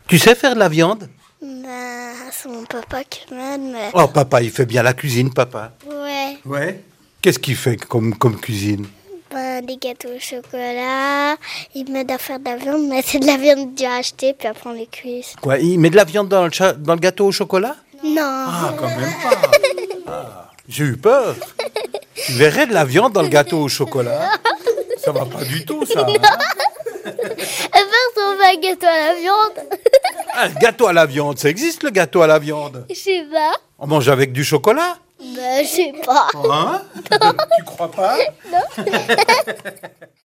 Tu sais faire de la viande? Ben, c'est mon papa qui m'aide, mais... Oh, papa, il fait bien la cuisine, papa. Ouais. Ouais. Qu'est-ce qu'il fait comme cuisine? Ben, des gâteaux au chocolat. Il m'aide à faire de la viande, mais c'est de la viande déjà achetée, puis après on les cuit. Quoi, il met de la viande dans le gâteau au chocolat? Non. Ah, quand même pas. Ah, j'ai eu peur. Tu verrais de la viande dans le gâteau au chocolat? Ça va pas du tout, ça. Hein? Faire on fait un gâteau à la viande. Un gâteau à la viande, ça existe le gâteau à la viande? Je sais pas. On mange avec du chocolat? Ben, je sais pas. Hein? Tu crois pas? Non.